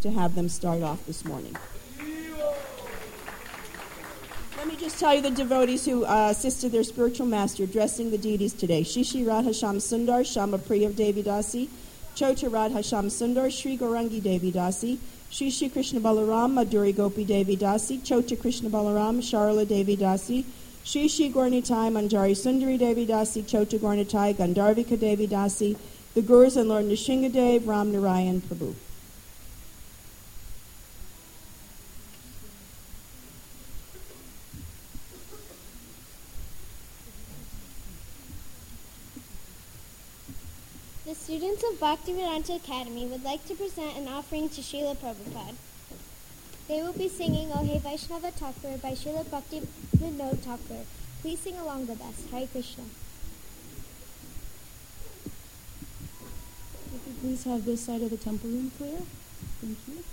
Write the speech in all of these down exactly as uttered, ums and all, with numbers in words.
to have them start off this morning. Let me just tell you the devotees who uh, assisted their spiritual master dressing the deities today. Shishi Radha Sham Sundar, Shama Priya Devi Dasi, Chota Radha Sham Sundar, Shri Gaurangi Devi Dasi, Shishi Krishna Balaram, Madhuri Gopi Devi Dasi, Chota Krishna Balaram, Sharla Devi Dasi, Shishi Gornitai, Manjari Sundari Devi Dasi, Chota Gornitai, Gandharvika Devi Dasi, the Gurus and Lord Nishingadev, Ram Narayan Prabhu. The students of Bhaktivedanta Academy would like to present an offering to Srila Prabhupada. They will be singing O Hey Vaishnava Thakur by Srila Bhakti Vinod Thakur. Please sing along with us. Hare Krishna. If you please have this side of the temple room clear. Thank you.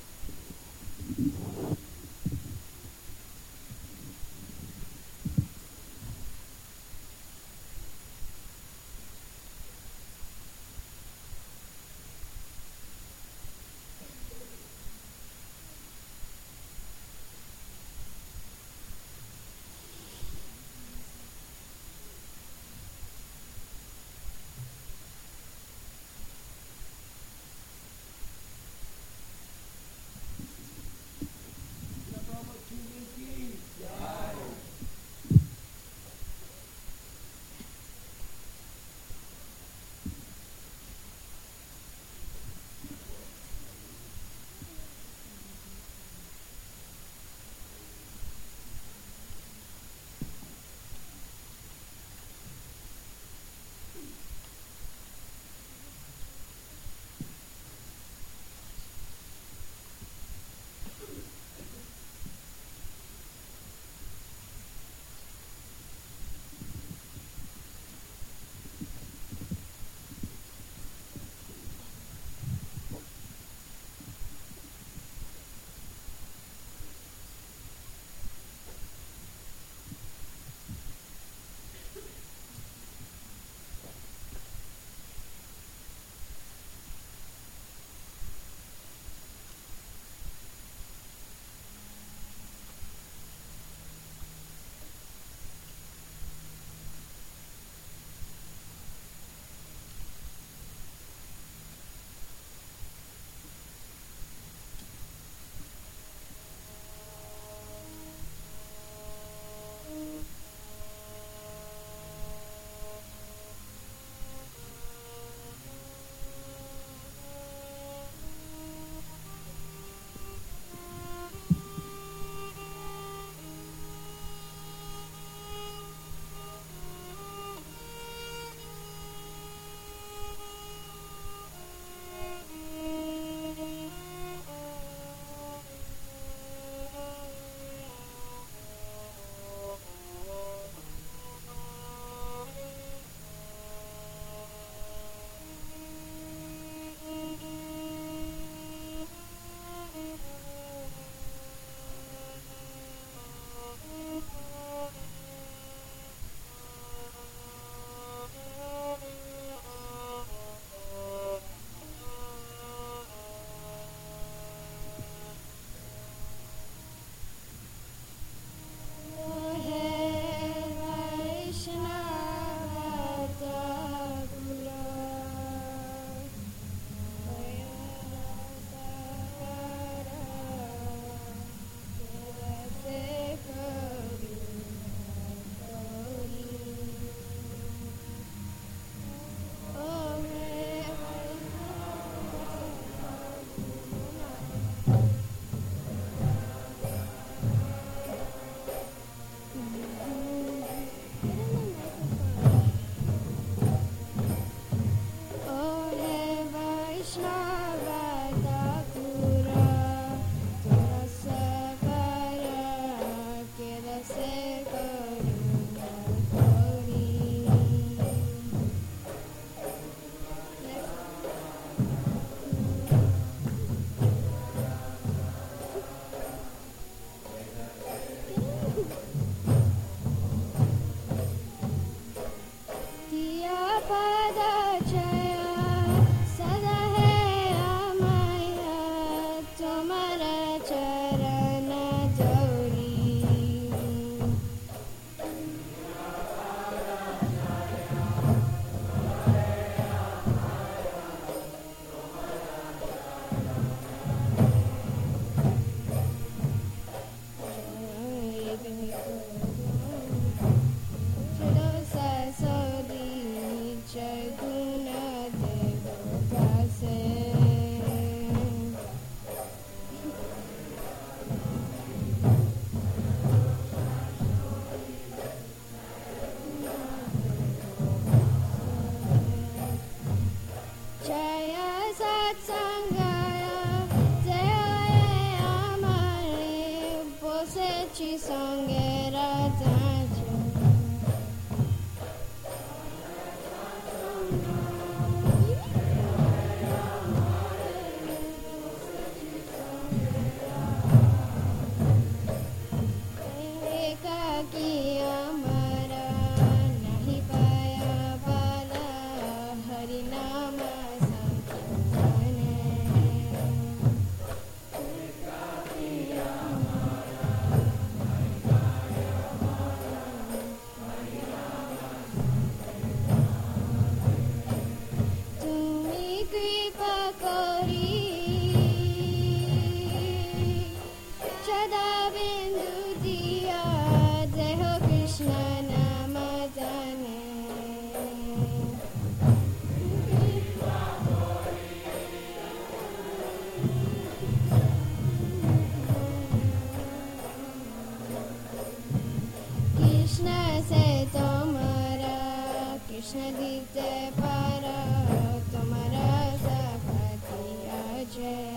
नित्य पर तुम्हारा सपति Ajay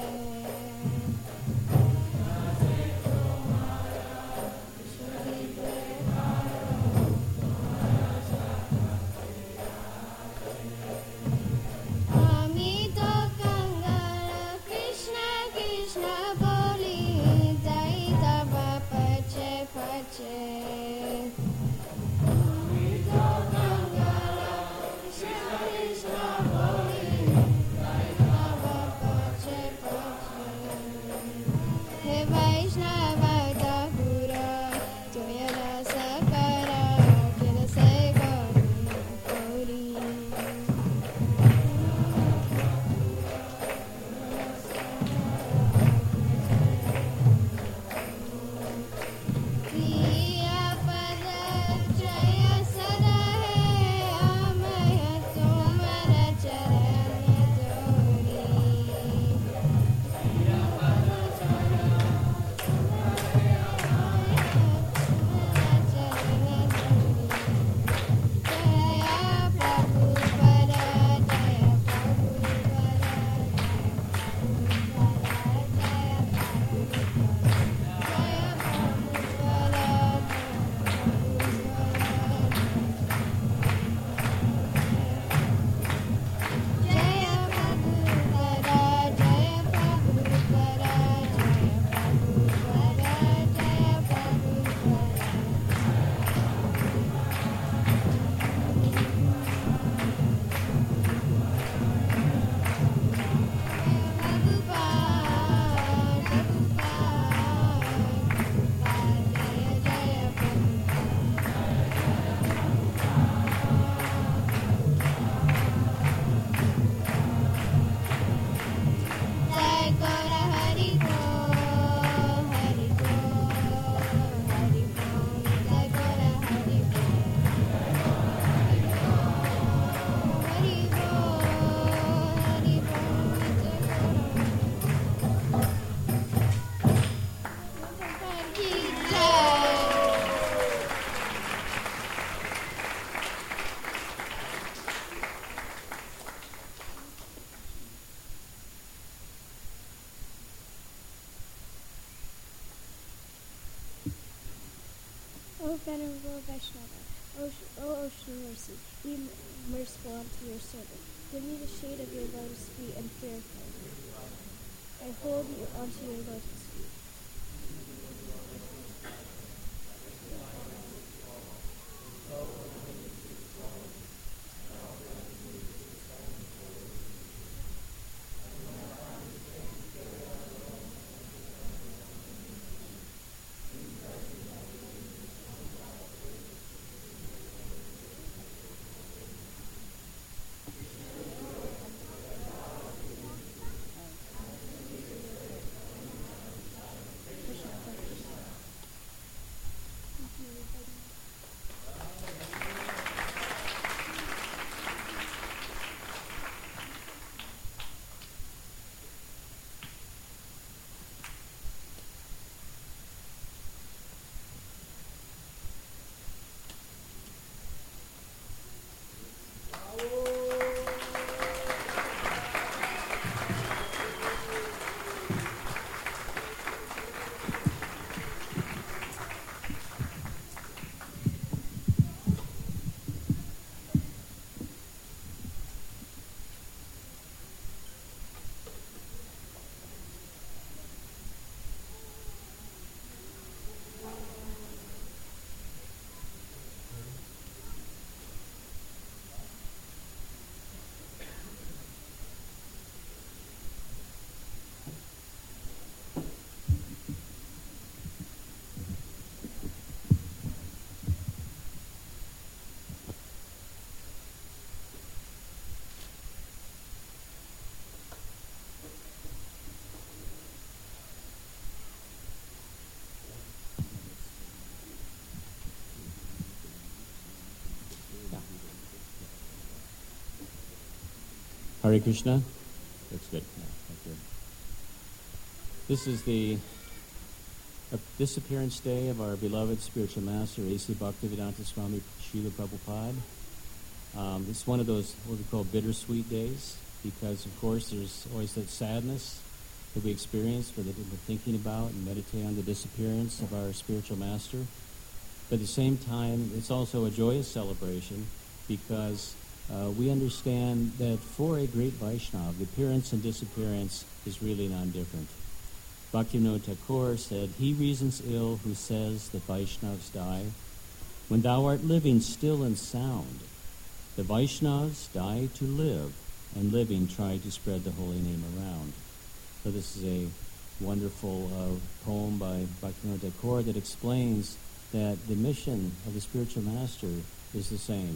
O venerable Vaishnava, O, o ocean of mercy, be merciful unto your servant. Give me the shade of your lotus feet and purify me. I hold you onto your lotus feet. Hare Krishna. That's good. Yeah, that's good. This is the uh, disappearance day of our beloved spiritual master, A C Bhaktivedanta Swami Srila Prabhupada. Um, it's one of those what we call bittersweet days because, of course, there's always that sadness that we experience with it, we're thinking about and meditate on the disappearance of our spiritual master. But at the same time, it's also a joyous celebration because uh, we understand that for a great Vaishnava, the appearance and disappearance is really non-different. Bhaktivinoda Thakur said, "He reasons ill who says that Vaishnavas die. When thou art living still and sound, the Vaishnavas die to live, and living try to spread the holy name around." So this is a wonderful uh, poem by Bhaktivinoda Thakur that explains that the mission of the spiritual master is the same.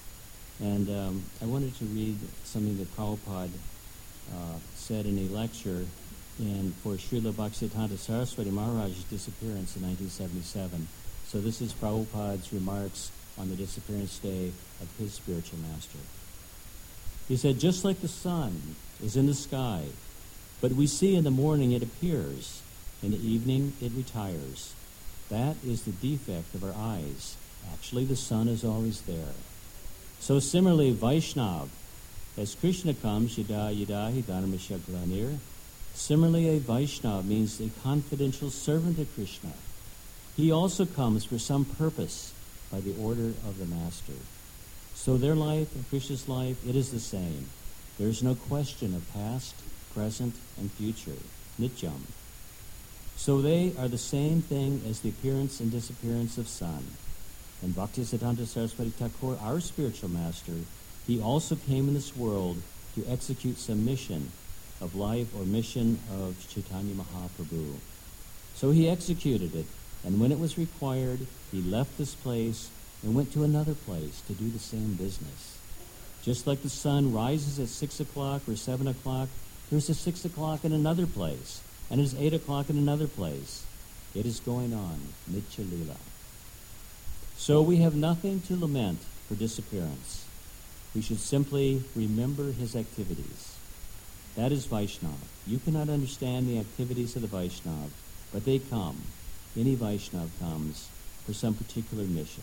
And um, I wanted to read something that Prabhupada uh, said in a lecture in, for Srila Bhaktisiddhanta Saraswati Maharaj's disappearance in nineteen seventy-seven. So this is Prabhupada's remarks on the disappearance day of his spiritual master. He said, "Just like the sun is in the sky, but we see in the morning it appears, in the evening it retires. That is the defect of our eyes. Actually, the sun is always there. So similarly, Vaishnav, as Krishna comes, yada yada hi dharmasya glanir, similarly a Vaishnav means a confidential servant of Krishna. He also comes for some purpose by the order of the master. So their life and Krishna's life, it is the same. There is no question of past, present, and future, nityam. So they are the same thing as the appearance and disappearance of sun. And Bhaktisiddhanta Saraswati Thakur, our spiritual master, he also came in this world to execute some mission of life or mission of Chaitanya Mahaprabhu. So he executed it, and when it was required, he left this place and went to another place to do the same business. Just like the sun rises at six o'clock or seven o'clock, there's a six o'clock in another place, and it's eight o'clock in another place. It is going on, Nitya Lila. So we have nothing to lament for disappearance. We should simply remember his activities. That is Vaishnava. You cannot understand the activities of the Vaishnava, but they come. Any Vaishnava comes for some particular mission.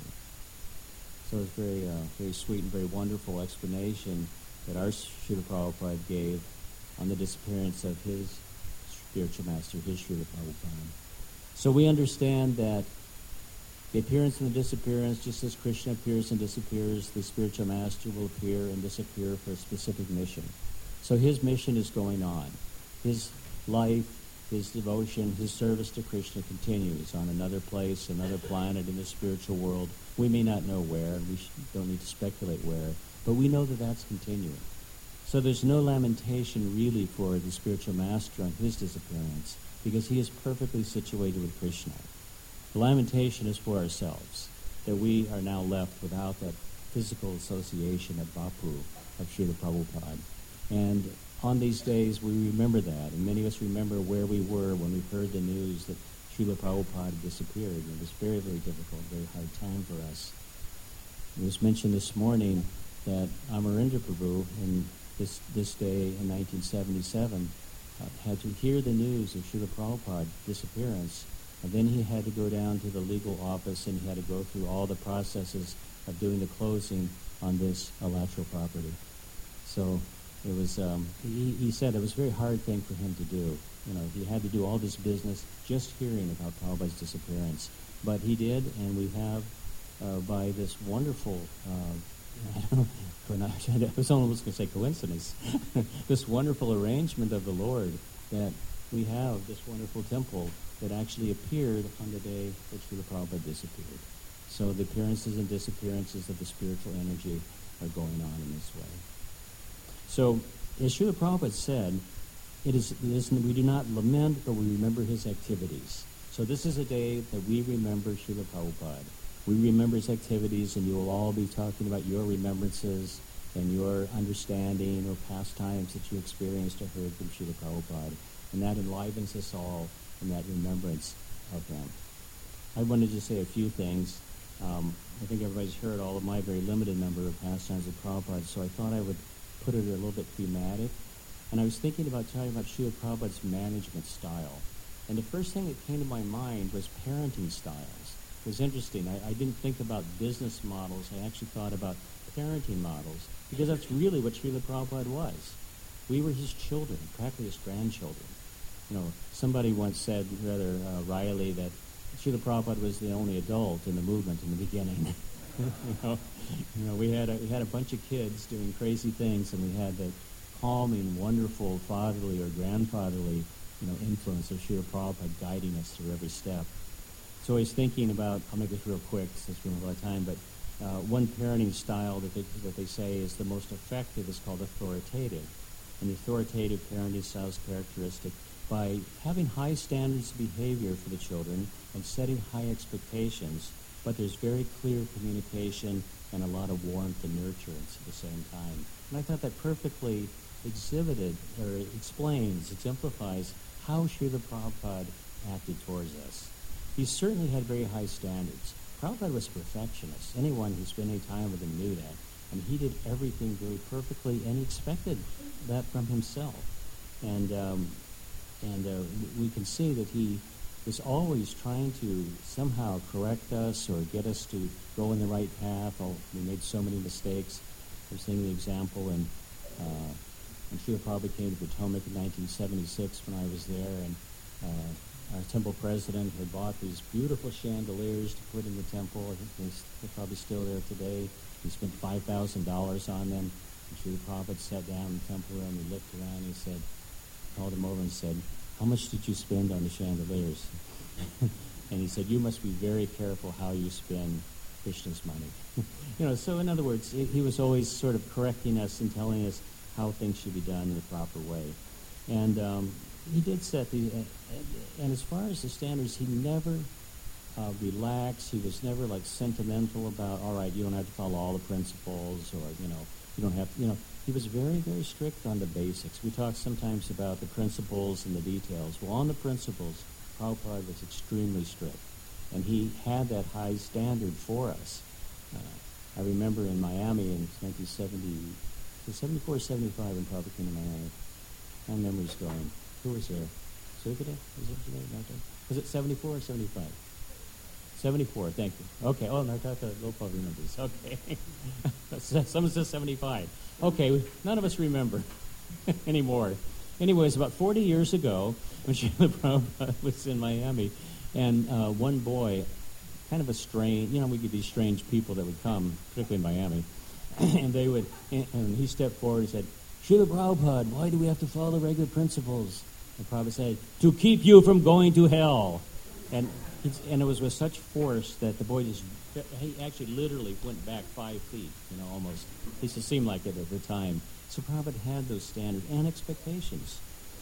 So it's very, uh, very sweet and very wonderful explanation that our Srila Prabhupada gave on the disappearance of his spiritual master, his Srila Prabhupada. So we understand that the appearance and the disappearance, just as Krishna appears and disappears, the spiritual master will appear and disappear for a specific mission. So his mission is going on. His life, his devotion, his service to Krishna continues on another place, another planet in the spiritual world. We may not know where, and we don't need to speculate where, but we know that that's continuing. So there's no lamentation really for the spiritual master on his disappearance, because he is perfectly situated with Krishna. The lamentation is for ourselves, that we are now left without that physical association of Bapu, of Srila Prabhupada. And on these days, we remember that, and many of us remember where we were when we heard the news that Srila Prabhupada disappeared. It was very, very difficult, very hard time for us. It was mentioned this morning that Amarendra Prabhu, in this, this day in nineteen seventy-seven, uh, had to hear the news of Srila Prabhupada's disappearance, and then he had to go down to the legal office and he had to go through all the processes of doing the closing on this Alatra property. So it was, um, he, he said it was a very hard thing for him to do. You know, he had to do all this business just hearing about Prabhupada's disappearance. But he did, and we have, uh, by this wonderful, uh, I don't know, I was almost going to say coincidence, this wonderful arrangement of the Lord, that we have this wonderful temple that actually appeared on the day that Srila Prabhupada disappeared. So the appearances and disappearances of the spiritual energy are going on in this way. So, as Srila Prabhupada said, it is, it is, we do not lament, but we remember his activities. So this is a day that we remember Srila Prabhupada. We remember his activities, and you will all be talking about your remembrances and your understanding or pastimes that you experienced or heard from Srila Prabhupada. And that enlivens us all in that remembrance of him. I wanted to say a few things. Um, I think everybody's heard all of my very limited number of pastimes of Prabhupada, so I thought I would put it a little bit thematic. And I was thinking about talking about Srila Prabhupada's management style. And the first thing that came to my mind was parenting styles. It was interesting. I, I didn't think about business models. I actually thought about parenting models, because that's really what Srila Prabhupada was. We were his children, practically his grandchildren. You know, somebody once said rather uh, wryly that Srila Prabhupada was the only adult in the movement in the beginning. you know, you know, we had a, we had a bunch of kids doing crazy things, and we had the calming, wonderful fatherly or grandfatherly, you know, influence of Srila Prabhupada guiding us through every step. So I was thinking about, I'll make this real quick since we don't have a lot of time, but uh, one parenting style that they, that they say is the most effective is called authoritative. And the authoritative parenting style is characteristic by having high standards of behavior for the children and setting high expectations, but there's very clear communication and a lot of warmth and nurturance at the same time. And I thought that perfectly exhibited or explains, exemplifies how Srila Prabhupada acted towards us. He certainly had very high standards. Prabhupada was a perfectionist. Anyone who spent any time with him knew that. And he did everything very perfectly, and he expected that from himself. And um, and uh, we can see that he was always trying to somehow correct us or get us to go in the right path. Oh, we made so many mistakes. I was thinking of the example when, uh, when Srila Prabhupada came to Potomac in nineteen seventy-six when I was there, and uh, our temple president had bought these beautiful chandeliers to put in the temple. I think they're probably still there today. He spent five thousand dollars on them. And Srila Prabhupada sat down in the temple room. He looked around and he said, called him over and said, "How much did you spend on the chandeliers?" And he said, "You must be very careful how you spend Krishna's money." You know, so in other words, he was always sort of correcting us and telling us how things should be done in the proper way. And um, he did set the, uh, and as far as the standards, he never uh, relaxed. He was never like sentimental about, all right, you don't have to follow all the principles, or, you know, you don't have to, you know, he was very, very strict on the basics. We talk sometimes about the principles and the details. Well, on the principles, Prabhupada was extremely strict, and he had that high standard for us. Uh, I remember in Miami in nineteen seventy, seventy-four, seventy-five, when Prabhupada came to Miami. My memory's going. Who was there? Sukade? Was it today? Was it seventy-four or seventy-five? seventy-four, thank you. Okay, oh, Nartaka Lopal remembers. Okay. Someone says seventy-five. Okay, none of us remember anymore. Anyways, about forty years ago, when Srila Prabhupada was in Miami, and uh, one boy, kind of a strange, you know, we get these strange people that would come, particularly in Miami, and they would, and, and he stepped forward and said, "Srila Prabhupada, why do we have to follow the regular principles?" And Prabhupada said, "To keep you from going to hell." And and it was with such force that the boy just, he actually literally went back five feet, you know, almost. At least it seemed like it at the time. So Prabhupada had those standards and expectations.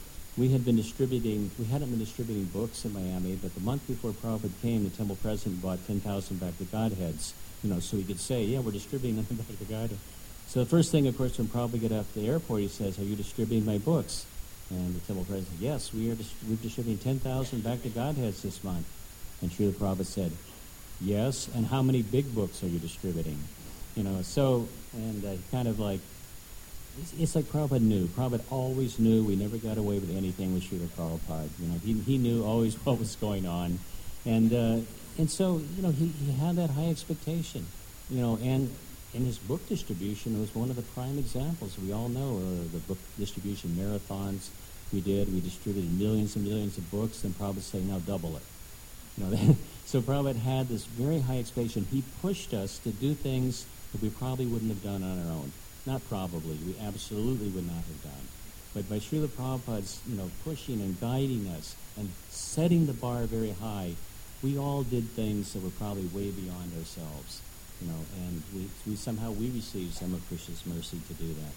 We had been distributing, we hadn't been distributing books in Miami, but the month before Prabhupada came, the temple president bought ten thousand Back to Godheads, you know, so he could say, yeah, we're distributing them Back to Godhead. So the first thing, of course, when Prabhupada got off the airport, he says, "Are you distributing my books?" And the temple president said, "Yes, we are dis- we're distributing ten thousand Back to Godheads this month." And Srila Prabhupada said, "Yes, and how many big books are you distributing?" You know, so, and uh, kind of like, it's, it's like Prabhupada knew. Prabhupada always knew. We never got away with anything with Srila Prabhupada. You know, he he knew always what was going on. And uh, and so, you know, he, he had that high expectation. You know, and in his book distribution, it was one of the prime examples. We all know uh, the book distribution marathons we did. We distributed millions and millions of books, and Prabhupada said, "Now double it." You know, so Prabhupada had this very high expectation. He pushed us to do things that we probably wouldn't have done on our own. Not probably. We absolutely would not have done. But by Srila Prabhupada's, you know, pushing and guiding us and setting the bar very high, we all did things that were probably way beyond ourselves. You know, and we, we somehow we received some of Krishna's mercy to do that.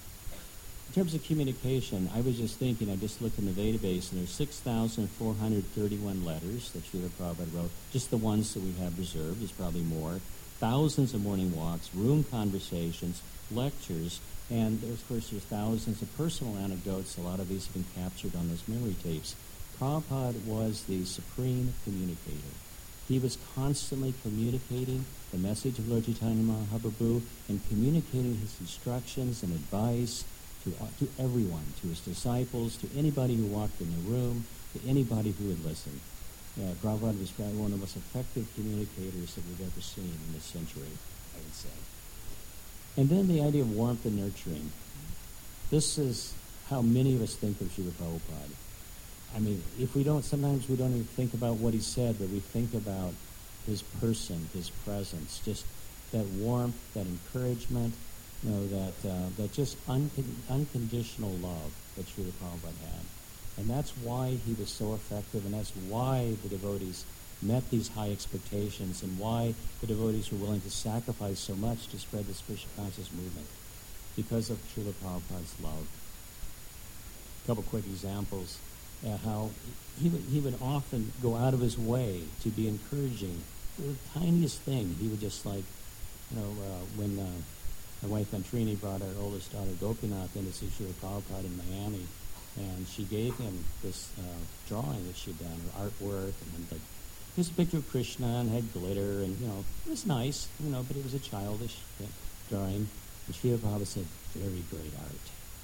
In terms of communication, I was just thinking, I just looked in the database, and there's six thousand four hundred thirty-one letters that Srila Prabhupada wrote, just the ones that we have reserved. There's probably more. Thousands of morning walks, room conversations, lectures, and there's, of course, there's thousands of personal anecdotes. A lot of these have been captured on those memory tapes. Prabhupada was the supreme communicator. He was constantly communicating the message of Lord Chaitanya Mahaprabhu and communicating his instructions and advice to, uh, to everyone, to his disciples, to anybody who walked in the room, to anybody who would listen. Uh, Prabhupada was probably one of the most effective communicators that we've ever seen in this century, I would say. And then the idea of warmth and nurturing. This is how many of us think of Srila Prabhupada. I mean, if we don't, sometimes we don't even think about what he said, but we think about his person, his presence, just that warmth, that encouragement, you know, that uh, that just un- unconditional love that Srila Prabhupada had. And that's why he was so effective, and that's why the devotees met these high expectations, and why the devotees were willing to sacrifice so much to spread the spiritual conscious movement, because of Srila Prabhupada's love. A couple quick examples. Uh, how he would, he would often go out of his way to be encouraging. The tiniest thing, he would just like, you know, uh, when uh, my wife Antrini brought our oldest daughter Gopinath in to see Srila Prabhupada in Miami, and she gave him this uh, drawing that she'd done, her artwork, and like, here's a picture of Krishna and had glitter, and, you know, it was nice, you know, but it was a childish drawing. And Srila Prabhupada said, very great art.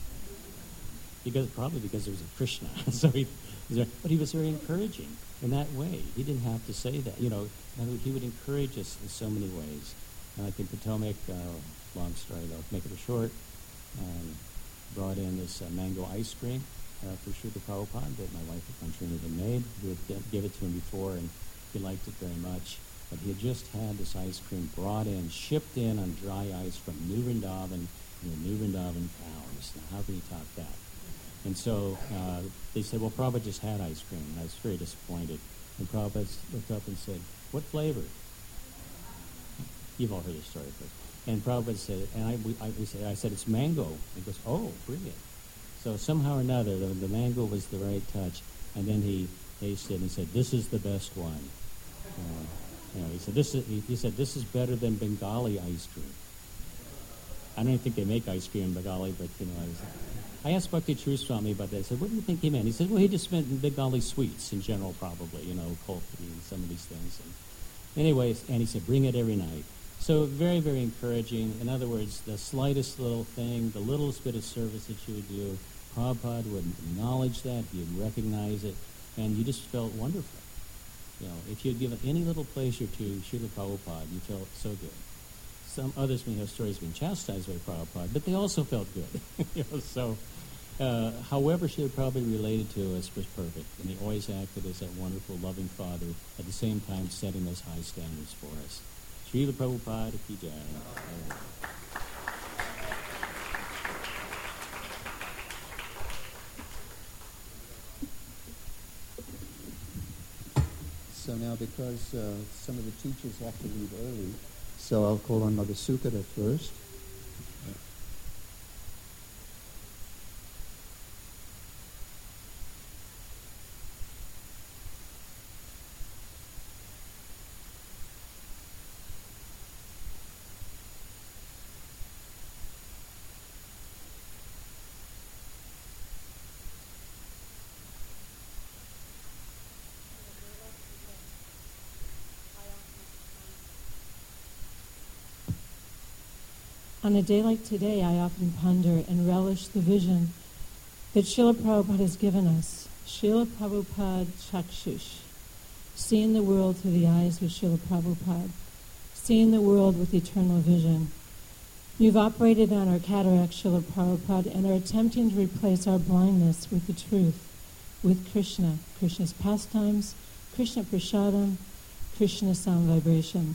Because probably because it was a Krishna, so he, but he was very encouraging in that way. He didn't have to say that, you know. He would encourage us in so many ways. And like in Potomac, uh, long story though, make it short, um, brought in this uh, mango ice cream uh, for Srila Prabhupada that my wife Antrini had made. We had give it to him before, and he liked it very much. But he had just had this ice cream brought in, shipped in on dry ice from New Vrindavan, and the New Vrindavan cows. Now, how can you top that? And so uh, they said, well, Prabhupada just had ice cream. And I was very disappointed. And Prabhupada looked up and said, what flavor? You've all heard this story, of course. And Prabhupada said, and I, we, I, we said, I said, it's mango. He goes, oh, brilliant. So somehow or another, the, the mango was the right touch. And then he tasted and said, this is the best one. Uh, you know, he said, this is, he, he said, this is better than Bengali ice cream. I don't even think they make ice cream in Bengali, but, you know, I was... I asked Bhakti Truswami about that. I said, what do you think he meant? He said, well, he just meant Bengali sweets in general, probably, you know, kulfi and some of these things. And anyways, and he said, bring it every night. So very, very encouraging. In other words, the slightest little thing, the littlest bit of service that you would do, Prabhupada would acknowledge that, you'd recognize it, and you just felt wonderful. You know, if you had given any little pleasure to Srila Prabhupada, you felt so good. Some others may have stories being chastised by Prabhupada, but they also felt good. you know, so, uh, however she would probably related to us was perfect, and he always acted as that wonderful, loving father, at the same time setting those high standards for us. Srila Prabhupada ki jai. So now, because uh, some of the teachers have to leave early, so I'll call on Madhusukara first. On a day like today, I often ponder and relish the vision that Srila Prabhupada has given us. Srila Prabhupada Chakshush, seeing the world through the eyes of Srila Prabhupada, seeing the world with eternal vision. You've operated on our cataract, Srila Prabhupada, and are attempting to replace our blindness with the truth, with Krishna, Krishna's pastimes, Krishna Prasadam, Krishna sound vibration.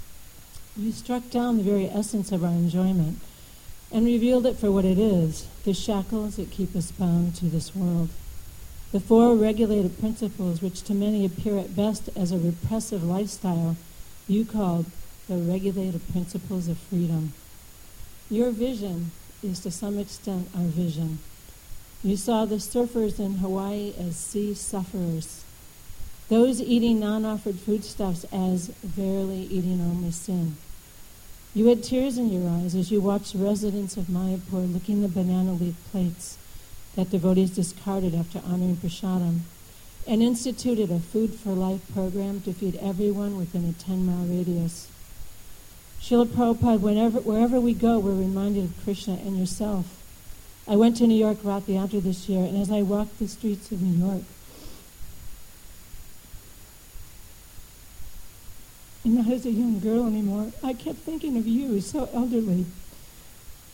You struck down the very essence of our enjoyment and revealed it for what it is, the shackles that keep us bound to this world. The four regulated principles, which to many appear at best as a repressive lifestyle, you called the regulated principles of freedom. Your vision is to some extent our vision. You saw the surfers in Hawaii as sea sufferers, those eating non-offered foodstuffs as verily eating only sin. You had tears in your eyes as you watched residents of Mayapur licking the banana leaf plates that devotees discarded after honoring prasadam, and instituted a Food for Life program to feed everyone within a ten-mile radius. Srila Prabhupada, whenever, wherever we go, we're reminded of Krishna and yourself. I went to New York Rath Yatra this year, and as I walked the streets of New York, and not as a young girl anymore, I kept thinking of you, so elderly,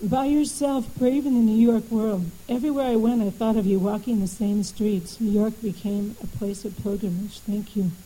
By yourself, brave in the New York world. Everywhere I went, I thought of you walking the same streets. New York became a place of pilgrimage. Thank you.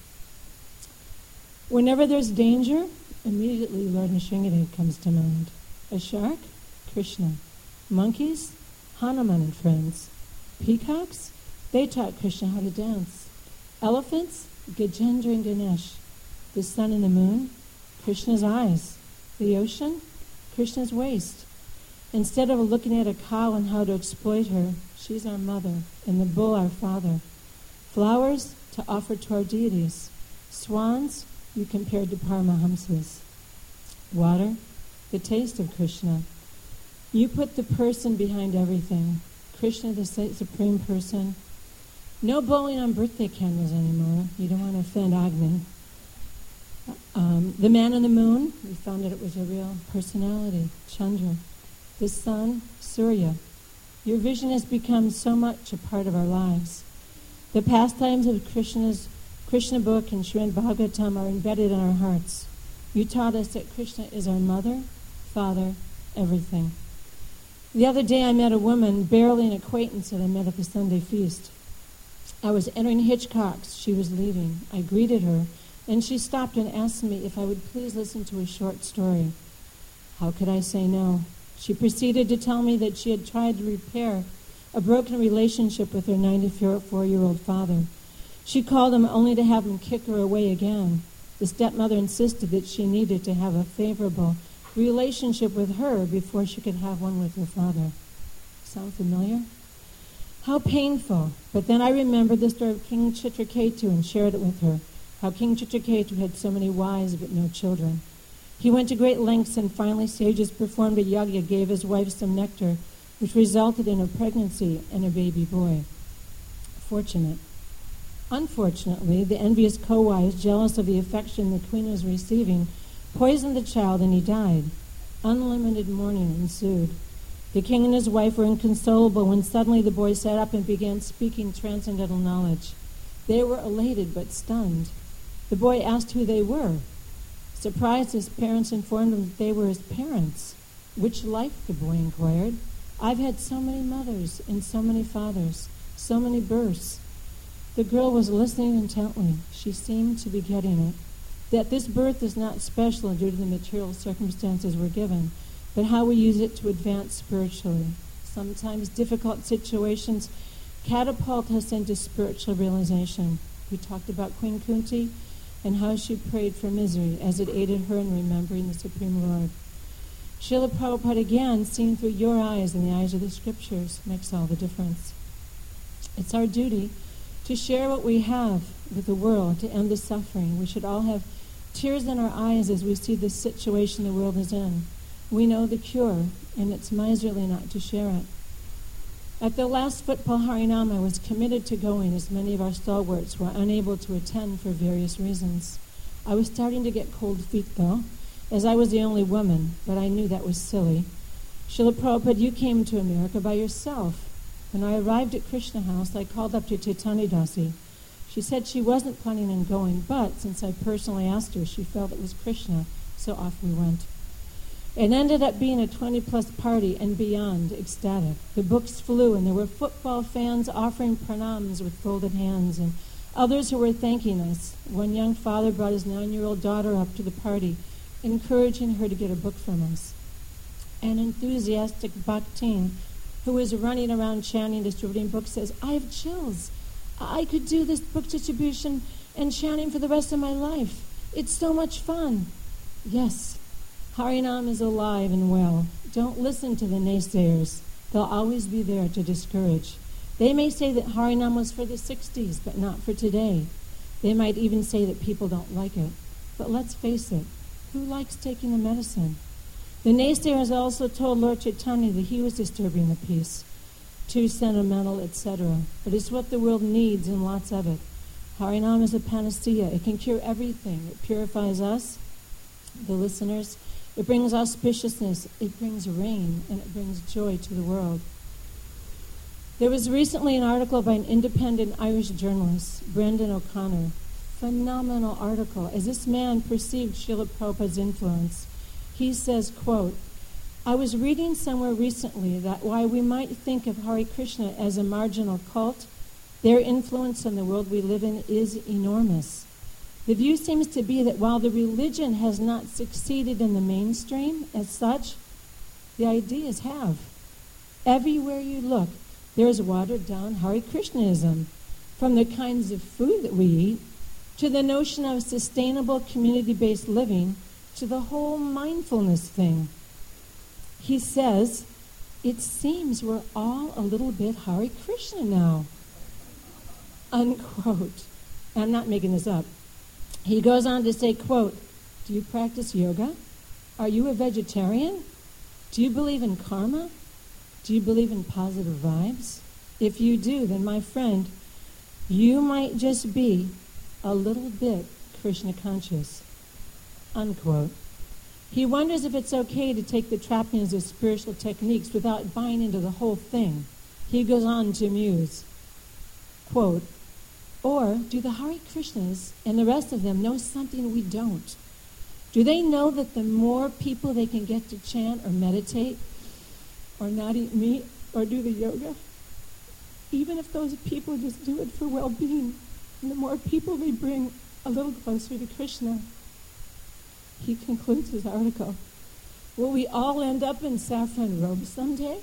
Whenever there's danger, immediately Lord Nrsimhadev comes to mind. A shark? Krishna. Monkeys? Hanuman and friends. Peacocks? They taught Krishna how to dance. Elephants? Gajendra and Ganesh. The sun and the moon? Krishna's eyes. The ocean? Krishna's waist. Instead of looking at a cow and how to exploit her, she's our mother, and the bull our father. Flowers to offer to our deities. Swans, you compared to Paramahamsas. Water, the taste of Krishna. You put the person behind everything. Krishna, the supreme person. No blowing on birthday candles anymore. You don't want to offend Agni. Um, the man on the moon, we found out it was a real personality, Chandra. The sun, Surya. Your vision has become so much a part of our lives. The pastimes of Krishna's Krishna book and Srimad Bhagavatam are embedded in our hearts. You taught us that Krishna is our mother, father, everything. The other day I met a woman, barely an acquaintance that I met at the Sunday feast. I was entering Hitchcock's. She was leaving. I greeted her, and she stopped and asked me if I would please listen to a short story. How could I say no? She proceeded to tell me that she had tried to repair a broken relationship with her ninety-four-year-old father. She called him only to have him kick her away again. The stepmother insisted that she needed to have a favorable relationship with her before she could have one with her father. Sound familiar? How painful. But then I remembered the story of King Chitraketu and shared it with her, how King Chitraketu had so many wives but no children. He went to great lengths, and finally sages performed a yagya, gave his wife some nectar, which resulted in a pregnancy and a baby boy. Fortunate. Unfortunately, the envious co-wives, jealous of the affection the queen was receiving, poisoned the child and he died. Unlimited mourning ensued. The king and his wife were inconsolable when suddenly the boy sat up and began speaking transcendental knowledge. They were elated but stunned. The boy asked who they were. Surprised, his parents informed him that they were his parents. Which life, the boy inquired. I've had so many mothers and so many fathers, so many births. The girl was listening intently. She seemed to be getting it. That this birth is not special due to the material circumstances we're given, but how we use it to advance spiritually. Sometimes difficult situations catapult us into spiritual realization. We talked about Queen Kunti and how she prayed for misery as it aided her in remembering the Supreme Lord. Srila Prabhupada, again, seen through your eyes and the eyes of the Scriptures, makes all the difference. It's our duty to share what we have with the world to end the suffering. We should all have tears in our eyes as we see the situation the world is in. We know the cure, and it's miserly not to share it. At the last Football Harinam, I was committed to going, as many of our stalwarts were unable to attend for various reasons. I was starting to get cold feet, though, as I was the only woman, but I knew that was silly. Srila Prabhupada, you came to America by yourself. When I arrived at Krishna House, I called up to Chaitanya Dasi. She said she wasn't planning on going, but since I personally asked her, she felt it was Krishna, so off we went. It ended up being a twenty-plus party and beyond ecstatic. The books flew, and there were football fans offering pranams with folded hands, and others who were thanking us. One young father brought his nine-year-old daughter up to the party, encouraging her to get a book from us. An enthusiastic Bhaktin who was running around chanting, distributing books, says, I have chills. I could do this book distribution and chanting for the rest of my life. It's so much fun. Yes, Harinam is alive and well. Don't listen to the naysayers. They'll always be there to discourage. They may say that Harinam was for the sixties, but not for today. They might even say that people don't like it. But let's face it, who likes taking the medicine? The naysayers also told Lord Chaitanya that he was disturbing the peace, too sentimental, et cetera. But it's what the world needs, and lots of it. Harinam is a panacea. It can cure everything. It purifies us, the listeners. It brings auspiciousness. It brings rain, and it brings joy to the world. There was recently an article by an independent Irish journalist, Brendan O'Connor. Phenomenal article. As this man perceived Srila Prabhupada's influence, he says, quote, I was reading somewhere recently that while we might think of Hare Krishna as a marginal cult, their influence on the world we live in is enormous. The view seems to be that while the religion has not succeeded in the mainstream as such, the ideas have. Everywhere you look, there's watered-down Hare Krishnaism, from the kinds of food that we eat, to the notion of sustainable community-based living, to the whole mindfulness thing. He says, it seems we're all a little bit Hare Krishna now. Unquote. I'm not making this up. He goes on to say, quote, do you practice yoga? Are you a vegetarian? Do you believe in karma? Do you believe in positive vibes? If you do, then my friend, you might just be a little bit Krishna conscious. Unquote. He wonders if it's okay to take the trappings of spiritual techniques without buying into the whole thing. He goes on to muse, quote, or do the Hare Krishnas and the rest of them know something we don't? Do they know that the more people they can get to chant or meditate or not eat meat or do the yoga, even if those people just do it for well-being, and the more people they bring a little closer to Krishna? He concludes his article, will we all end up in saffron robes someday?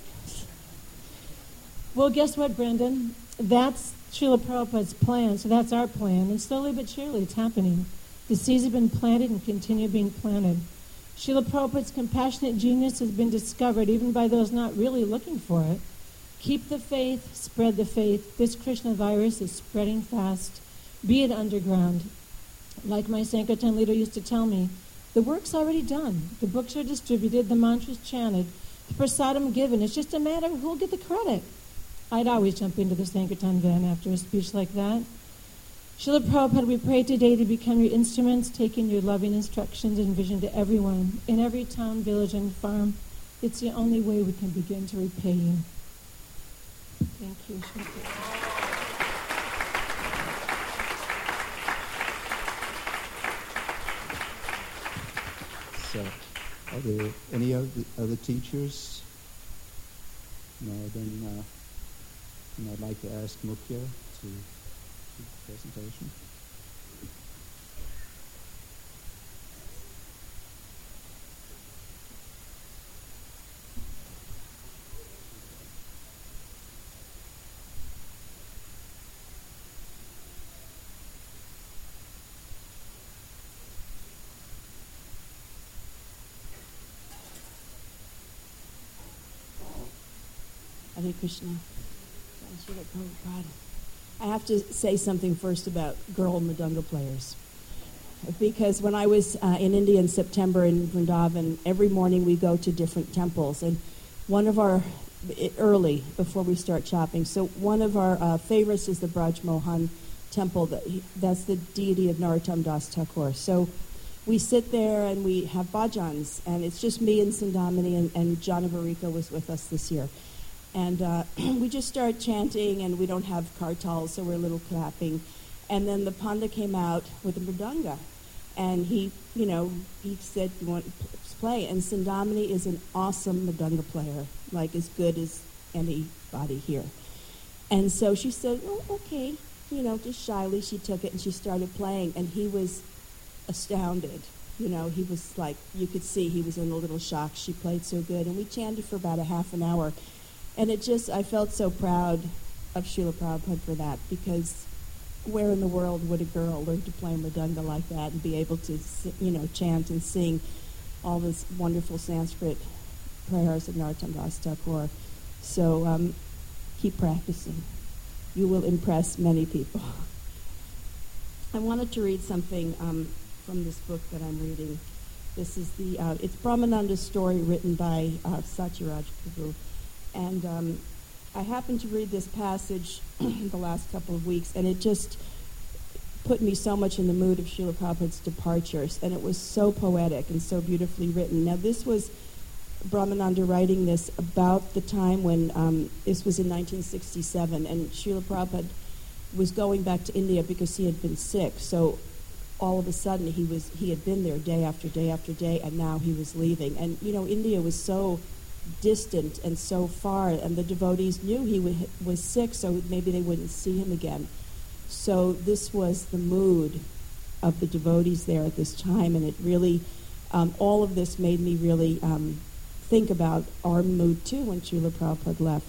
Well, guess what, Brendan? That's Srila Prabhupada's plan, so that's our plan, and slowly but surely it's happening. The seeds have been planted and continue being planted. Srila Prabhupada's compassionate genius has been discovered even by those not really looking for it. Keep the faith, spread the faith. This Krishna virus is spreading fast. Be it underground. Like my Sankirtan leader used to tell me, the work's already done. The books are distributed, the mantras chanted, the prasadam given. It's just a matter of who'll get the credit. I'd always jump into the Sankirtan van after a speech like that. Srila Prabhupada, we pray today to become your instruments, taking your loving instructions and vision to everyone, in every town, village, and farm. It's the only way we can begin to repay you. Thank you. So, are there any other, other teachers? No, then uh, and I'd like to ask Mukhya to do the presentation. Hare Krishna. I have to say something first about girl Mridanga players. Because when I was uh, in India in September in Vrindavan, every morning we go to different temples. And one of our, early, before we start shopping, so one of our uh, favorites is the Braj Mohan temple. That he, that's the deity of Narottam Das Thakur. So we sit there and we have bhajans. And it's just me and Sindhamani, and, and Jana Varika was with us this year. And uh, we just started chanting, and we don't have kartals, so we're a little clapping. And then the panda came out with a mridanga, and he, you know, he said, "You want to play?" And Sindhamani is an awesome mridanga player, like as good as anybody here. And so she said, "Oh, okay," you know, just shyly she took it and she started playing, and he was astounded. You know, he was like, you could see he was in a little shock. She played so good, and we chanted for about a half an hour. And it just, I felt so proud of Srila Prabhupada for that, because where in the world would a girl learn to play mridanga like that and be able to, you know, chant and sing all this wonderful Sanskrit prayers of Narottam Das Thakur? So um, keep practicing. You will impress many people. I wanted to read something um, from this book that I'm reading. This is the, uh, it's Brahmananda's story written by uh, Satyaraj Prabhu. And um, I happened to read this passage the last couple of weeks, and it just put me so much in the mood of Srila Prabhupada's departures, and it was so poetic and so beautifully written. Now, this was Brahmananda writing this about the time when, um, this was in nineteen sixty-seven, and Srila Prabhupada was going back to India because he had been sick. So all of a sudden he was he had been there day after day after day, and now he was leaving. And you know, India was so distant and so far, and the devotees knew he w- was sick, so maybe they wouldn't see him again. So this was the mood of the devotees there at this time, and it really, um, all of this made me really um, think about our mood too when Srila Prabhupada left.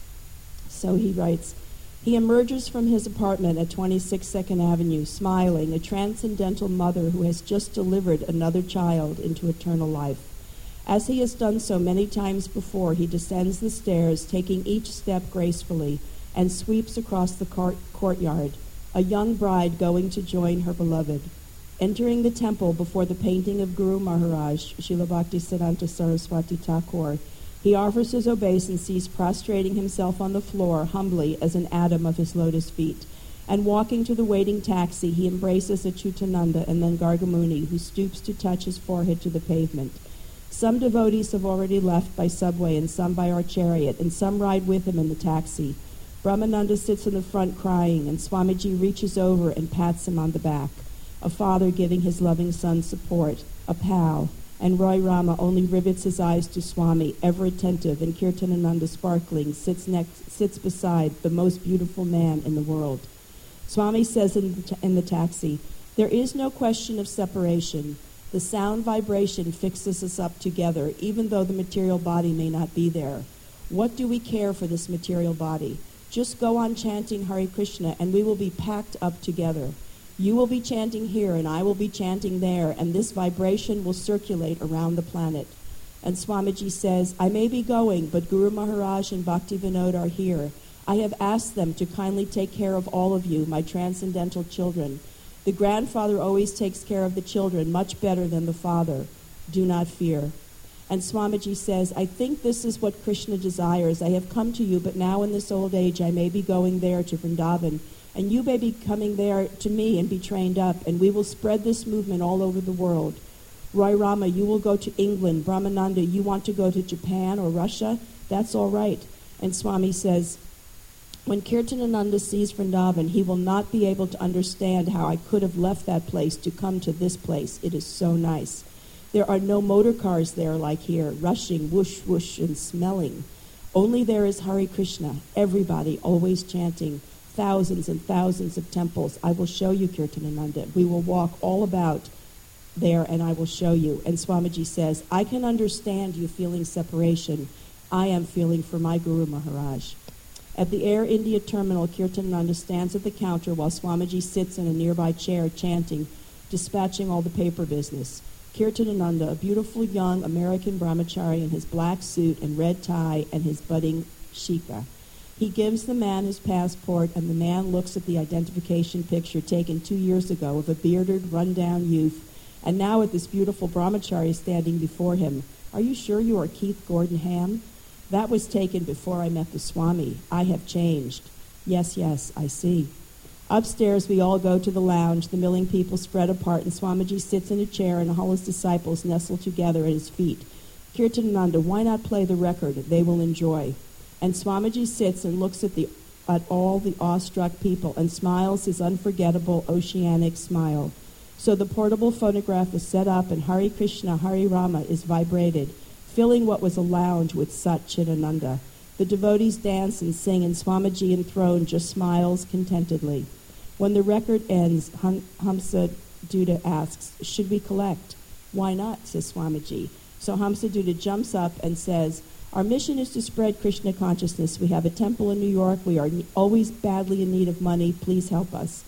So he writes, he emerges from his apartment at twenty-six Second Avenue, smiling, a transcendental mother who has just delivered another child into eternal life. As he has done so many times before, he descends the stairs, taking each step gracefully, and sweeps across the court- courtyard, a young bride going to join her beloved. Entering the temple before the painting of Guru Maharaj, Srila Bhaktisiddhanta Saraswati Thakur, he offers his obeisances, prostrating himself on the floor humbly as an atom of his lotus feet. And walking to the waiting taxi, he embraces Achyutananda and then Gargamuni, who stoops to touch his forehead to the pavement. Some devotees have already left by subway and some by our chariot, and some ride with him in the taxi. Brahmananda sits in the front crying, and Swamiji reaches over and pats him on the back, a father giving his loving son support, a pal, and Roy Rama only rivets his eyes to Swami, ever attentive, and Kirtanananda sparkling, sits next, sits beside the most beautiful man in the world. Swami says in the, t- in the taxi, there is no question of separation. The sound vibration fixes us up together, even though the material body may not be there. What do we care for this material body? Just go on chanting Hare Krishna, and we will be packed up together. You will be chanting here, and I will be chanting there, and this vibration will circulate around the planet. And Swamiji says, I may be going, but Guru Maharaj and Bhakti Vinod are here. I have asked them to kindly take care of all of you, my transcendental children. The grandfather always takes care of the children much better than the father. Do not fear. And Swamiji says, I think this is what Krishna desires. I have come to you, but now in this old age I may be going there to Vrindavan, and you may be coming there to me and be trained up, and we will spread this movement all over the world. Roy Rama, you will go to England. Brahmananda, you want to go to Japan or Russia? That's all right. And Swami says, when Kirtanananda sees Vrindavan, he will not be able to understand how I could have left that place to come to this place. It is so nice. There are no motor cars there like here, rushing, whoosh, whoosh, and smelling. Only there is Hare Krishna, everybody always chanting, thousands and thousands of temples. I will show you, Kirtanananda. We will walk all about there, and I will show you. And Swamiji says, I can understand you feeling separation. I am feeling for my Guru Maharaj. At the Air India terminal, Kirtanananda stands at the counter while Swamiji sits in a nearby chair chanting, dispatching all the paper business. Kirtanananda, a beautiful young American brahmachari in his black suit and red tie and his budding shika. He gives the man his passport, and the man looks at the identification picture taken two years ago of a bearded, run-down youth, and now at this beautiful brahmachari standing before him. Are you sure you are Keith Gordon Ham? That was taken before I met the Swami. I have changed. Yes, yes, I see. Upstairs, we all go to the lounge. The milling people spread apart, and Swamiji sits in a chair, and all his disciples nestle together at his feet. Kirtanananda, why not play the record? They will enjoy. And Swamiji sits and looks at the at all the awestruck people and smiles his unforgettable oceanic smile. So the portable phonograph is set up, and Hare Krishna, Hare Rama is vibrated, filling what was a lounge with Sat Chidananda. The devotees dance and sing, and Swamiji enthroned just smiles contentedly. When the record ends, Hum- Hamsa Duda asks, should we collect? Why not, says Swamiji. So Hamsa Duda jumps up and says, our mission is to spread Krishna consciousness. We have a temple in New York. We are ne- always badly in need of money. Please help us.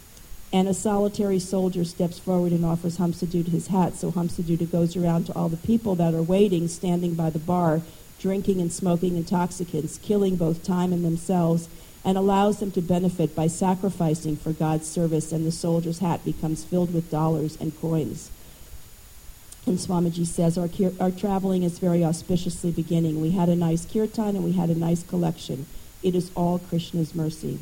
And a solitary soldier steps forward and offers Hamsaduta his hat. So Hamsaduta goes around to all the people that are waiting, standing by the bar, drinking and smoking intoxicants, killing both time and themselves, and allows them to benefit by sacrificing for God's service, and the soldier's hat becomes filled with dollars and coins. And Swamiji says, our, kir- our traveling is very auspiciously beginning. We had a nice kirtan and we had a nice collection. It is all Krishna's mercy.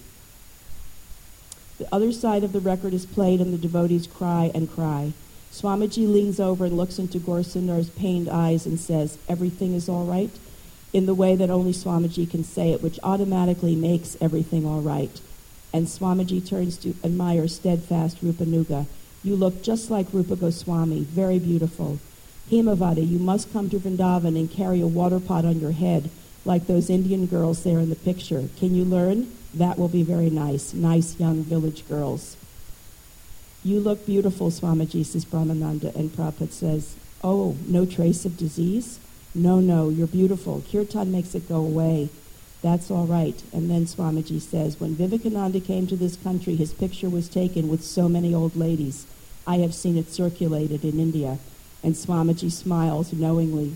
The other side of the record is played, and the devotees cry and cry. Swamiji leans over and looks into Gaurasundar's pained eyes and says, everything is all right? In the way that only Swamiji can say it, which automatically makes everything all right. And Swamiji turns to admire steadfast Rupanuga. You look just like Rupa Goswami, very beautiful. Himavati, you must come to Vrindavan and carry a water pot on your head, like those Indian girls there in the picture. Can you learn? That will be very nice. Nice young village girls. You look beautiful, Swamiji, says Brahmananda, and Prabhupada says, oh, no trace of disease? No, no, you're beautiful. Kirtan makes it go away. That's all right. And then Swamiji says, when Vivekananda came to this country, his picture was taken with so many old ladies. I have seen it circulated in India. And Swamiji smiles knowingly.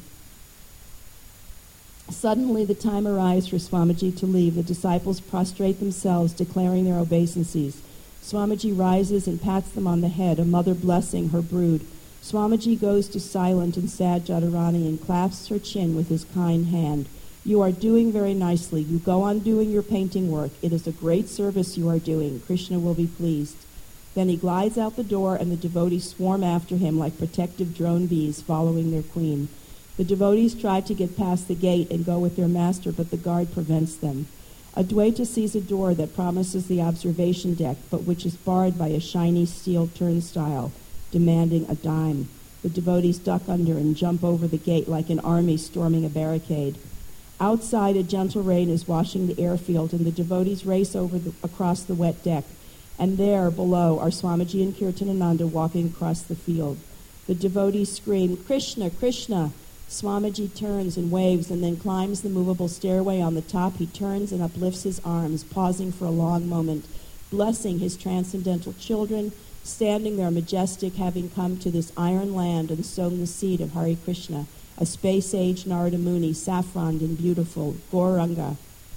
Suddenly the time arrives for Swamiji to leave. The disciples prostrate themselves, declaring their obeisances. Swamiji rises and pats them on the head, a mother blessing her brood. Swamiji goes to silent and sad Jadharani and clasps her chin with his kind hand. You are doing very nicely. You go on doing your painting work. It is a great service you are doing. Krishna will be pleased. Then he glides out the door, and the devotees swarm after him like protective drone bees following their queen. The devotees try to get past the gate and go with their master, but the guard prevents them. Adwaita sees a door that promises the observation deck, but which is barred by a shiny steel turnstile, demanding a dime. The devotees duck under and jump over the gate like an army storming a barricade. Outside, a gentle rain is washing the airfield, and the devotees race over the, across the wet deck. And there, below, are Swamiji and Kirtanananda walking across the field. The devotees scream, Krishna, Krishna! Swamiji turns and waves and then climbs the movable stairway. On the top, he turns and uplifts his arms, pausing for a long moment, blessing his transcendental children, standing there majestic, having come to this iron land and sown the seed of Hare Krishna, a space-age Narada Muni, saffroned and beautiful, Gauranga.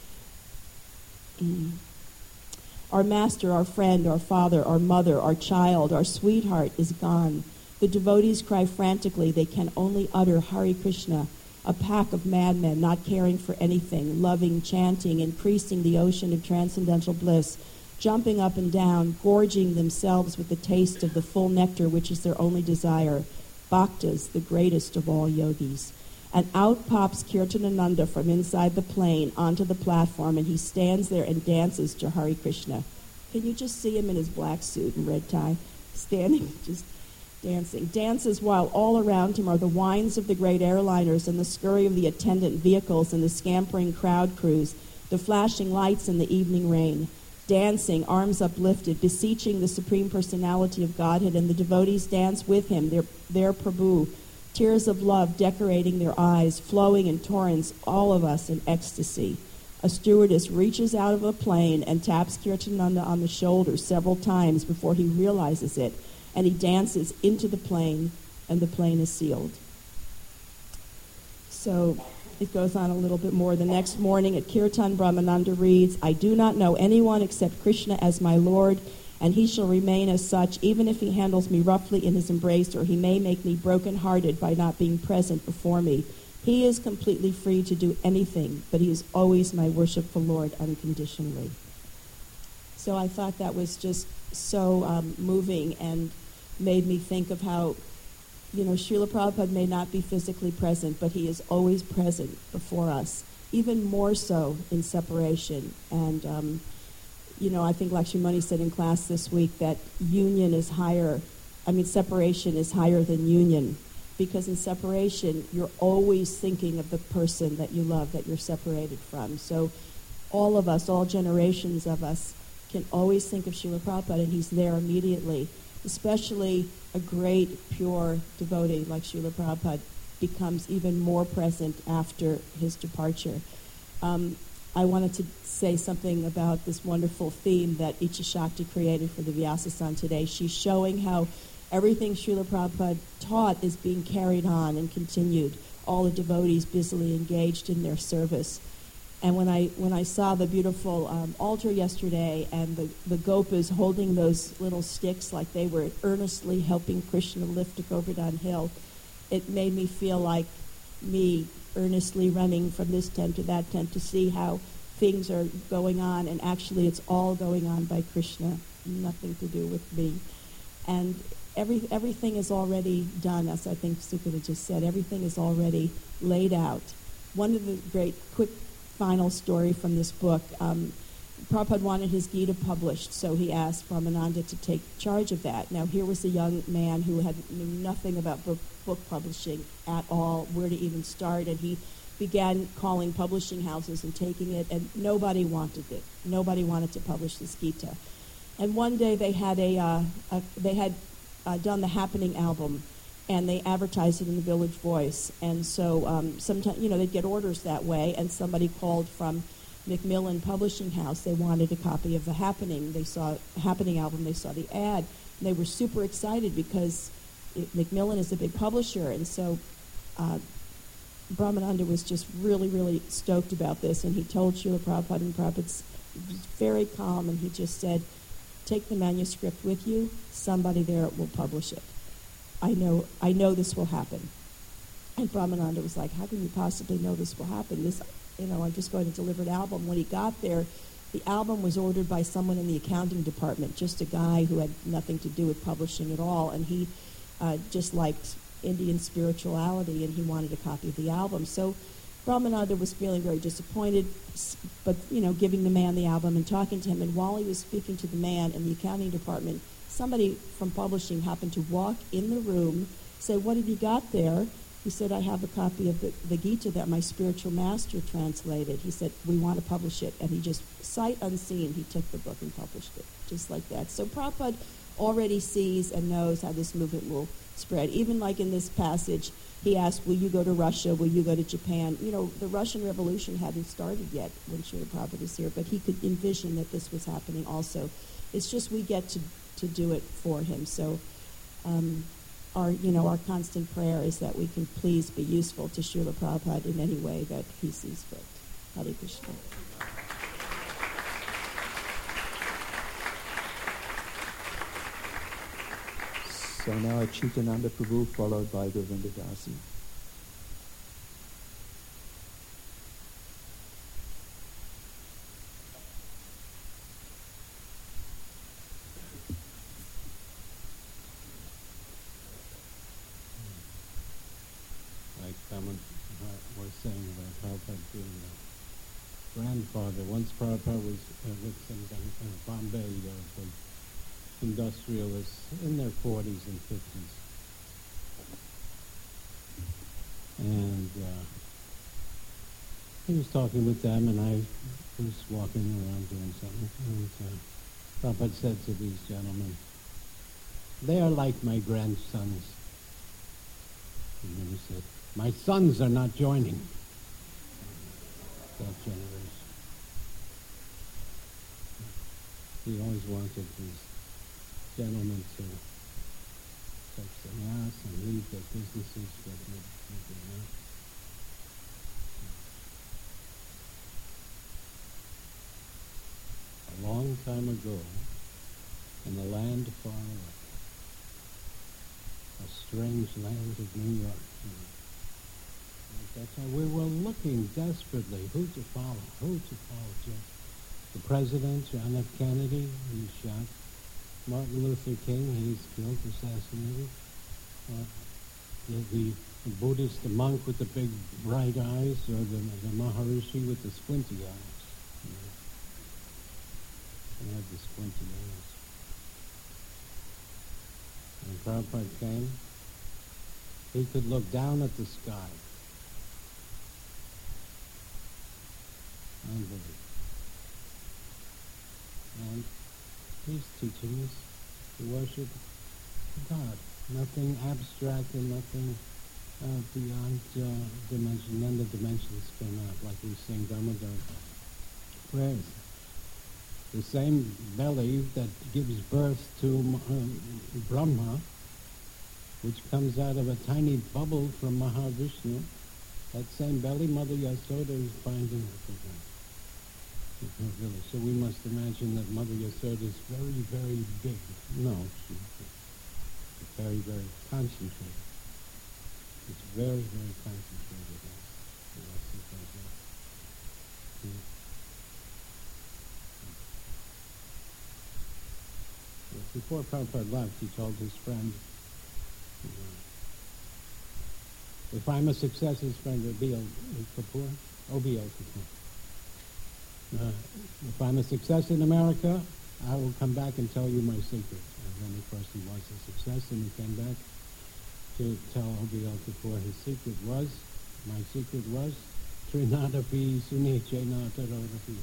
Mm. Our master, our friend, our father, our mother, our child, our sweetheart is gone. The devotees cry frantically. They can only utter Hare Krishna, a pack of madmen not caring for anything, loving, chanting, increasing the ocean of transcendental bliss, jumping up and down, gorging themselves with the taste of the full nectar which is their only desire. Bhaktas, the greatest of all yogis. And out pops Kirtanananda from inside the plane onto the platform, and he stands there and dances to Hare Krishna. Can you just see him in his black suit and red tie, standing, just dancing? Dances while all around him are the whines of the great airliners and the scurry of the attendant vehicles and the scampering crowd crews, the flashing lights in the evening rain. Dancing, arms uplifted, beseeching the Supreme Personality of Godhead, and the devotees dance with him, their, their Prabhu, tears of love decorating their eyes, flowing in torrents, all of us in ecstasy. A stewardess reaches out of a plane and taps Kirtananda on the shoulder several times before he realizes it, and he dances into the plane, and the plane is sealed. So it goes on a little bit more. The next morning at Kirtan, Brahmananda reads, I do not know anyone except Krishna as my Lord, and he shall remain as such, even if he handles me roughly in his embrace, or he may make me broken-hearted by not being present before me. He is completely free to do anything, but he is always my worshipful Lord unconditionally. So I thought that was just so um, moving and made me think of how, you know, Srila Prabhupada may not be physically present, but he is always present before us, even more so in separation. And um, you know, I think Lakshmani said in class this week that union is higher, I mean, separation is higher than union, because in separation, you're always thinking of the person that you love, that you're separated from. So all of us, all generations of us, can always think of Srila Prabhupada, and he's there immediately. Especially a great, pure devotee like Srila Prabhupada becomes even more present after his departure. Um, I wanted to say something about this wonderful theme that Icha Shakti created for the Vyasa-san today. She's showing how everything Srila Prabhupada taught is being carried on and continued. All the devotees busily engaged in their service. And when I when I saw the beautiful um, altar yesterday and the, the gopas holding those little sticks like they were earnestly helping Krishna lift a Govardhan hill, it made me feel like me earnestly running from this tent to that tent to see how things are going on, and actually it's all going on by Krishna, nothing to do with me. And every everything is already done, as I think Sukita just said. Everything is already laid out. One of the great quick final story from this book, um, Prabhupada wanted his Gita published, so he asked Brahmananda to take charge of that. Now, here was a young man who had knew nothing about book, book publishing at all, where to even start, and he began calling publishing houses and taking it, and nobody wanted it. Nobody wanted to publish this Gita. And one day they had a, uh, a they had uh, done the Happening album, and they advertised it in the Village Voice. And so um, sometimes, you know, they'd get orders that way, and somebody called from Macmillan Publishing House. They wanted a copy of the Happening. They saw Happening album. They saw the ad, and they were super excited because it, Macmillan is a big publisher, and so uh, Brahmananda was just really, really stoked about this, and he told Srila Prabhupada, and Prabhupada's very calm, and he just said, take the manuscript with you. Somebody there will publish it. I know, I know this will happen. And Brahmananda was like, how can you possibly know this will happen? This, you know, I'm just going to deliver an album. When he got there, the album was ordered by someone in the accounting department, just a guy who had nothing to do with publishing at all, and he uh, just liked Indian spirituality, and he wanted a copy of the album. So Brahmananda was feeling very disappointed, but, you know, giving the man the album and talking to him. And while he was speaking to the man in the accounting department, somebody from publishing happened to walk in the room, say, what have you got there? He said, I have a copy of the, the Gita that my spiritual master translated. He said, we want to publish it. And he just, sight unseen, he took the book and published it, just like that. So Prabhupada already sees and knows how this movement will spread. Even like in this passage, he asked, will you go to Russia? Will you go to Japan? You know, the Russian Revolution hadn't started yet when Srila Prabhupada was here, but he could envision that this was happening also. It's just we get to, to do it for him. So um, our, you know, our constant prayer is that we can please be useful to Srila Prabhupada in any way that he sees fit. Hare Krishna. So now Chitananda Prabhu, followed by Govinda Dasi. Like someone was saying about Prabhupada being a grandfather. Once Prabhupada was uh, with some uh, Bombay, uh, the industrialists in their forties and fifties. And uh, he was talking with them, and I was walking around doing something. And uh, Prabhupada said to these gentlemen, they are like my grandsons. And then he said, my sons are not joining that generation. He always wanted these gentlemen to take sannyas and leave their businesses for the movement. A long time ago, in a land far away, a strange land of New York. That's why we were looking desperately who to follow, who to follow. The president, John F. Kennedy, he's shot. Martin Luther King, he's killed, assassinated. Uh, the, the, the Buddhist, the monk with the big bright eyes, or the, the Maharishi with the squinty eyes. You know. They had the squinty eyes. When Prabhupada came, he could look down at the sky. Unbelievable. And he's teaching us to worship God. Nothing abstract and nothing uh, beyond uh, dimension. Then the dimensions came out, like we sing Damodar prayers. The same belly that gives birth to um, Brahma, which comes out of a tiny bubble from Mahavishnu, that same belly, Mother Yasoda is binding her to them. Really. So we must imagine that Mother Yasoda is very, very big. No, she's very, very concentrated. It's very, very concentrated. Before Prabhupada left, he told his friend, if I'm a success, his friend, Obil Kapoor, O B L Kapoor. Uh, if I'm a success in America, I will come back and tell you my secret. And then, of course, he was a success, and he came back to tell Obi Okafor his secret was, my secret was, Trinata Pi Suniche Nata Roda Pi.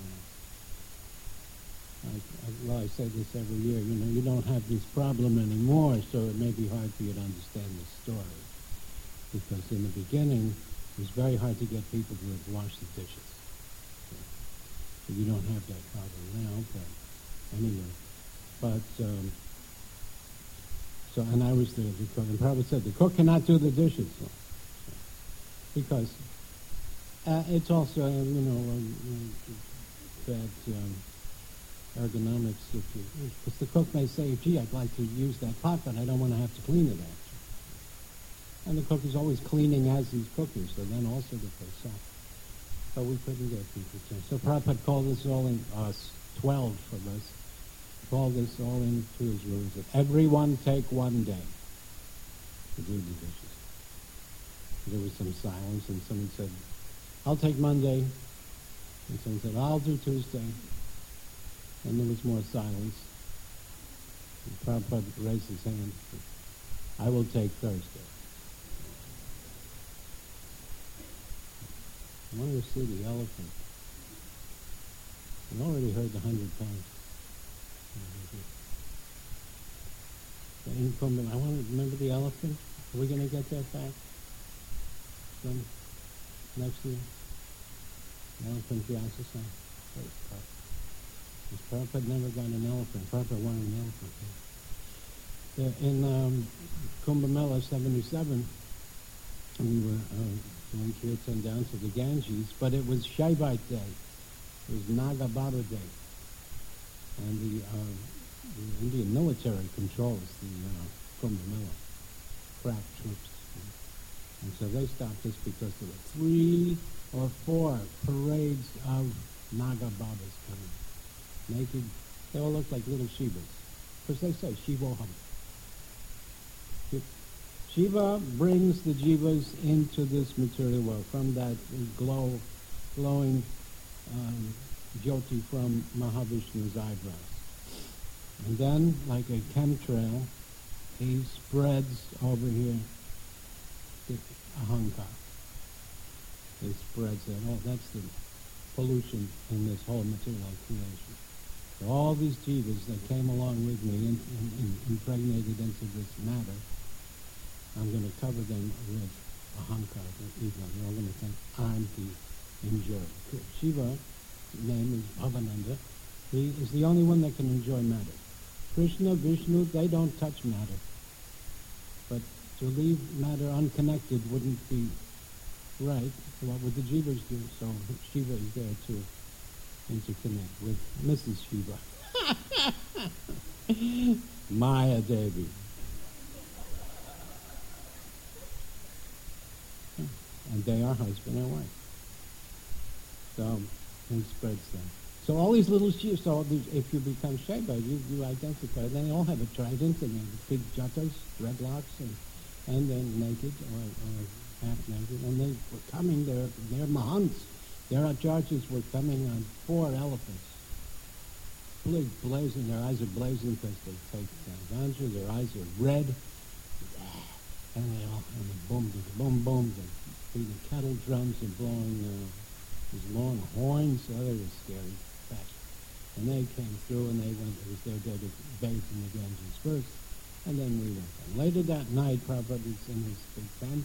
I, I, well, I say this every year, you know, you don't have this problem anymore, so it may be hard for you to understand this story. Because in the beginning, it was very hard to get people to wash the dishes. So you don't have that problem now, but anyway. But, um, so, and I was the, the cook, and Prabhupada said, the cook cannot do the dishes. So, so, because uh, it's also, uh, you know, um, that... Um, ergonomics, if you, because the cook may say, gee, I'd like to use that pot, but I don't want to have to clean it after. And the cook is always cleaning as he's cooking, so then also the so, so we couldn't get people to. So Prabhupada called us all in, us, twelve of us, called us all into his room and said, everyone take one day to do the dishes. There was some silence, and someone said, I'll take Monday. And someone said, I'll do Tuesday. And there was more silence. And Prabhupada raised his hand. I will take Thursday. I want to see the elephant. I've already heard the hundred times. In Kumbh, I want to remember the elephant. Are we going to get that back? Some next year? The elephant Vyasa. Prabhupada never got an elephant. Prabhupada wanted an elephant. Yeah. In um, Kumbh Mela seventy-seven, we were uh, doing kirtan down to the Ganges, but it was Shaivite Day. It was Naga Baba Day. And the, uh, the Indian military controls the uh, Kumbh Mela, crack troops. And so they stopped us because there were three or four parades of Naga Babas coming. Naked, they all look like little Shivas. Because they say Shivoham. Shiva brings the Jivas into this material world from that glow, glowing um, Jyoti from Mahavishnu's eyebrows. And then, like a chemtrail, he spreads over here the Ahankar. He spreads that. Oh, that's the pollution in this whole material creation. So all these jivas that came along with me and in, in, impregnated into this matter, I'm going to cover them with ahankar, the ego. They're all going to think I'm the enjoyer. Shiva, his name is Bhavananda. He is the only one that can enjoy matter. Krishna, Vishnu, they don't touch matter. But to leave matter unconnected wouldn't be right. So what would the jivas do? So Shiva is there to interconnect with Missus Shiva. Maya Devi. And they are husband and wife. So he spreads them. So all these little Shivas, so these, if you become Shiva, you, you identify. Then they all have a trident and big jatas, dreadlocks, and, and then naked or, or half naked. And they were coming, they're, they're Mahants. Their acharyas were coming on four elephants. Big blazing, their eyes are blazing because they take uh, ganja, their eyes are red. And they all, and they boom, boom, boom, and beating kettle drums and blowing uh, these long horns. Oh, they were scary. Fast. And they came through and they went, it was their day to bathe in the Ganges first. And then we went on. Later that night, Prabhupada was in his big tent.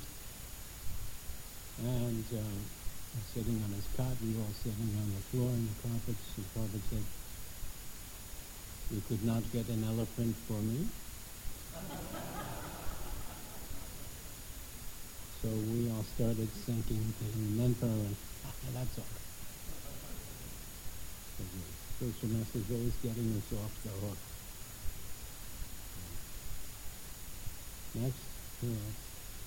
And uh, sitting on his cot, we were all sitting on the floor in the carpets. And Prabhupada said, you could not get an elephant for me? So we all started sinking to him, and then Prabhupada, that's all right. The spiritual master is always getting us off the hook. Next, who else?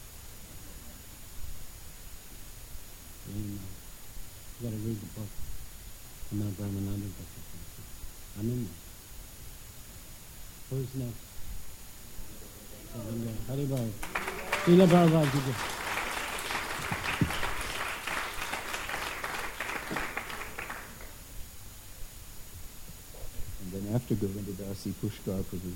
Amen. You gotta read the book. I'm not Brahmananda book. I'm in there. Who's next? Haribol. Srila Prabhupada. Doctor Govinda Dasi Pushkar Prabhu.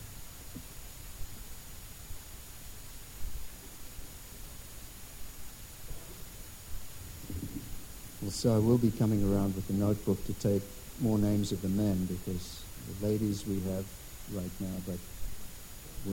Well, so I will be coming around with a notebook to take more names of the men, because the ladies we have right now, but